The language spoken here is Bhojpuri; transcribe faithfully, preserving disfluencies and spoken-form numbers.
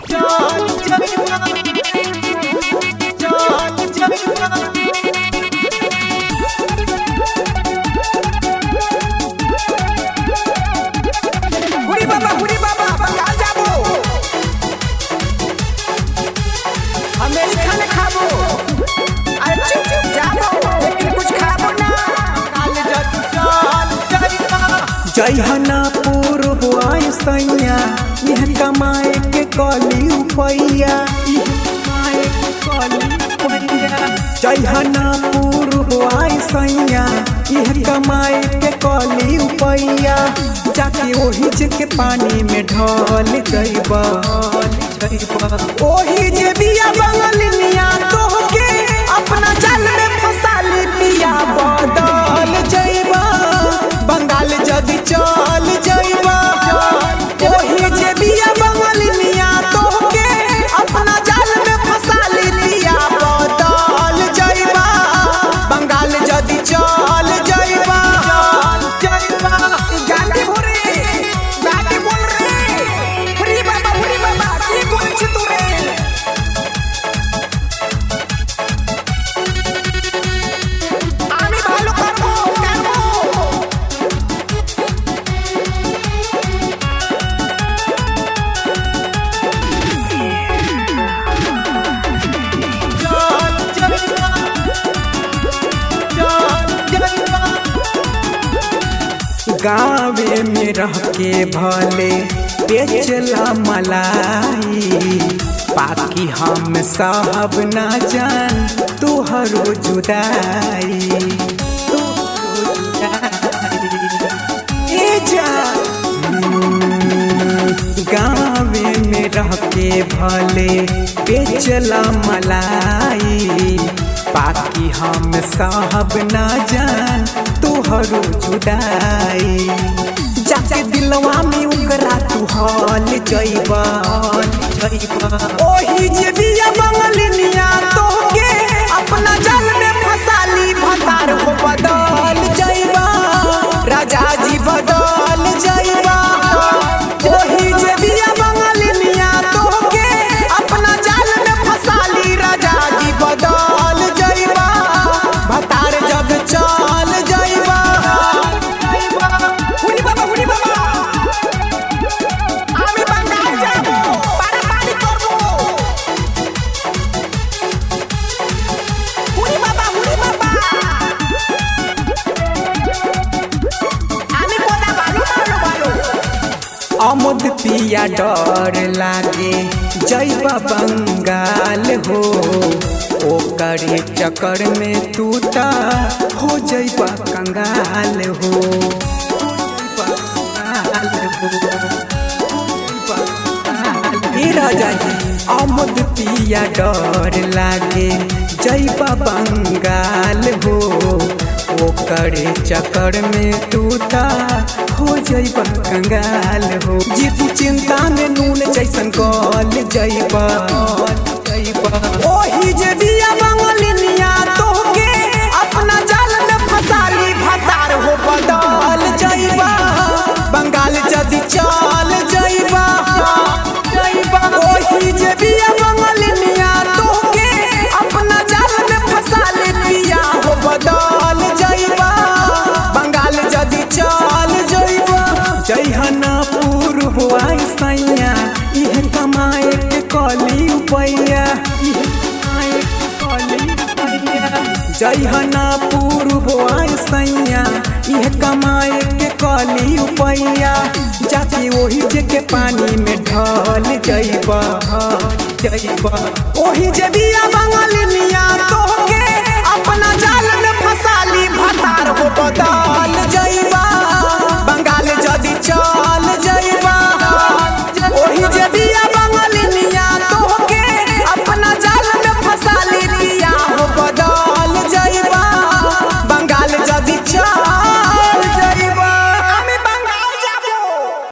जयहना पूर्व सैया यह कमाए के कली उपैया जयहना पूर्व सैया यह कमाए के कली उपैया जाके ओही जे के पानी में ढल जइबा ओही जे बिया बंगलिया तोहके अपना जाल में फसाली पिया बदल जइबा बंगाल जदी चल जइबा ओही जे बिया बंगलिया तोहके अपना जाल में फसाली पिया बदल जइबा बंगाल जदी चल जइबा जइबा गांधी भोरे गांधी बोल रे फ्री बाबा फ्री बाबा की बोल छी तू रे আমি ভালো করব করব गाँवे में रह के भले बेचला मलाई बाकी हम साहब ना जान तुहरो जुदाई गाँवे में रह के भले बेचला मलाई बाकी हम साहब ना जान तुहरो जुदाई जाके दिलवा में उगरा तू हल जइबा ओही जे बिया बंगलिया तोहके अपना जाल में फसाली भतार हो बदल जइबा राजा जी बदल जइबा ओही जे बिया बंगलिया तोहके अपना जाल में फसाली राजा जी बदल जइबा भतार जब चल जइबा हुरी बाबा हुरी बाबा আমি বাঙ্গাল যাব পারাপারি করব हुरी बाबा हुरी बाबा আমি কোনা ভালো ভালো ভালো अमुद पिया डर लागे जइबा बंगाल हो ओकरे चक्कर में तू ता हो जइबा कंगाल हो राजा जी अमुद पिया डर लागे जइबा बंगाल हो ओकरे चक्कर में तू ता हो जइबा कंगाल हो जीतू चिंता में नून जैसन गल जइबा ओही जे बिया बंगलिया तोहके अपना जाल में फसाली भतार हो बदल जइबा बंगाल जदी चल जइबा ओही जे बिया बंगलिया तोहके अपना जाल में फसाली पिया हो बदल जइबा बंगाल जदी चल जइबा जयहना पूर्व सैया इह कमाए के कली उपैया जयहना पूर्व सैया इह कमाए के कली उपैया जाके ओही जे के पानी में ढल जइबा जइबा ओही जे बिया बंगलिया तो